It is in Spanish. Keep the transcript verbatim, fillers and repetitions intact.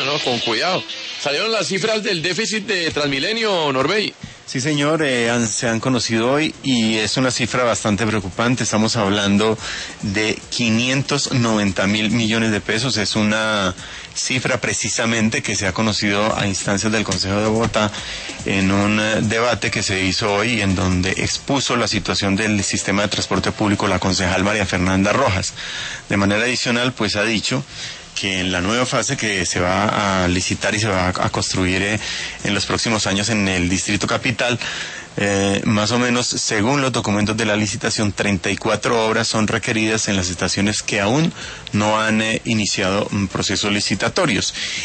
¿no? Con cuidado. Salieron las cifras del déficit de Transmilenio, Norbey. Sí, señor, eh, han, se han conocido hoy y es una cifra bastante preocupante. Estamos hablando de quinientos noventa mil millones de pesos. Es una cifra precisamente que se ha conocido a instancias del Consejo de Bogotá en un eh, debate que se hizo hoy en donde expuso la situación del sistema de transporte público la concejal María Fernanda Rojas. De manera adicional, pues ha dicho que en la nueva fase que se va a licitar y se va a construir eh, en los próximos años en el Distrito Capital, eh, más o menos, según los documentos de la licitación, treinta y cuatro obras son requeridas en las estaciones que aún no han eh, iniciado um, procesos licitatorios.